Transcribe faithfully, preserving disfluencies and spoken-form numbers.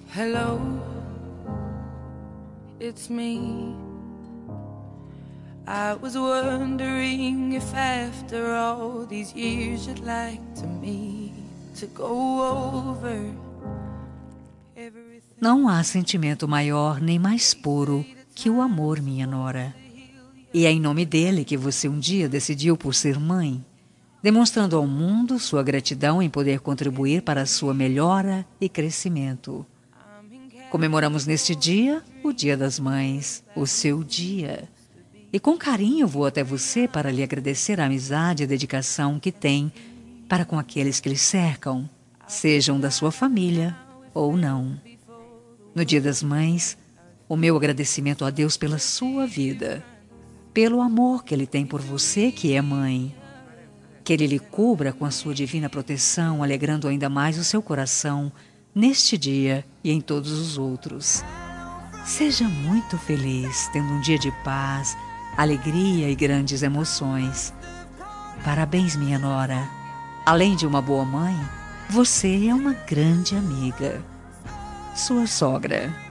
Hello, it's me. I was wondering if after all these years you'd like to me to go over everything. Não há sentimento maior nem mais puro que o amor, minha nora. E é em nome dele que você um dia decidiu por ser mãe, demonstrando ao mundo sua gratidão em poder contribuir para a sua melhora e crescimento. Comemoramos neste dia o Dia das Mães, o seu dia. E com carinho vou até você para lhe agradecer a amizade e dedicação que tem para com aqueles que lhe cercam, sejam da sua família ou não. No Dia das Mães, o meu agradecimento a Deus pela sua vida, pelo amor que Ele tem por você que é mãe. Que Ele lhe cubra com a sua divina proteção, alegrando ainda mais o seu coração neste dia e em todos os outros. Seja muito feliz, tendo um dia de paz, alegria e grandes emoções. Parabéns, minha nora. Além de uma boa mãe, você é uma grande amiga. Sua sogra.